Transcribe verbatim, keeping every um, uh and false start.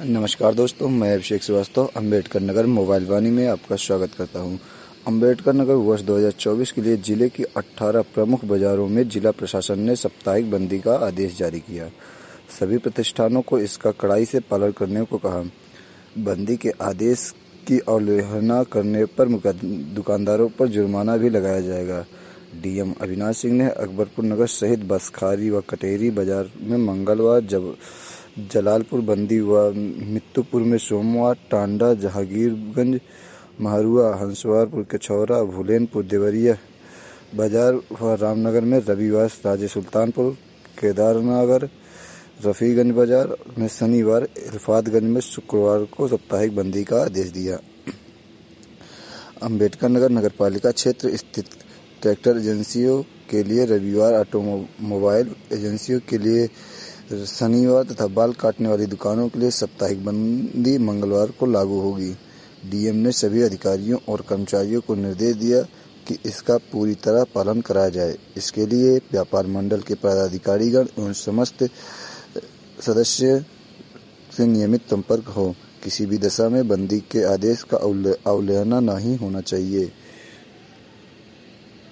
नमस्कार दोस्तों, मैं अभिषेक श्रीवास्तव अम्बेडकर नगर मोबाइल वाणी में आपका स्वागत करता हूं। अम्बेडकर नगर वर्ष दो हज़ार चौबीस के लिए जिले की अठारह प्रमुख बाजारों में जिला प्रशासन ने साप्ताहिक बंदी का आदेश जारी किया। सभी प्रतिष्ठानों को इसका कड़ाई से पालन करने को कहा। बंदी के आदेश की अवहेलना करने पर दुकानदारों पर जुर्माना भी लगाया जाएगा। डीएम अविनाश सिंह ने अकबरपुर नगर सहित बसखारी व कटेरी बाजार में मंगलवार, जब जलालपुर बंदी व मित्तुपुर में सोमवार, टांडा, जहांगीरगंज, महारुआ, हंसवारपुर, कछौरा, भूलेनपुर, देवरिया बाजार व रामनगर में रविवार, राजे सुल्तानपुर, केदारनगर, रफीगंज बाजार में शनिवार, इल्फातगंज में शुक्रवार को साप्ताहिक बंदी का आदेश दिया। अम्बेडकर नगर नगरपालिका क्षेत्र स्थित ट्रैक्टर एजेंसियों के लिए रविवार, ऑटोमोबाइल एजेंसियों के लिए शनिवार तथा बाल काटने वाली दुकानों के लिए साप्ताहिक बंदी मंगलवार को लागू होगी। डीएम ने सभी अधिकारियों और कर्मचारियों को निर्देश दिया कि इसका पूरी तरह पालन कराया जाए। इसके लिए व्यापार मंडल के पदाधिकारीगण एवं समस्त सदस्य से नियमित संपर्क हो। किसी भी दशा में बंदी के आदेश का अवहेलना नहीं होना चाहिए।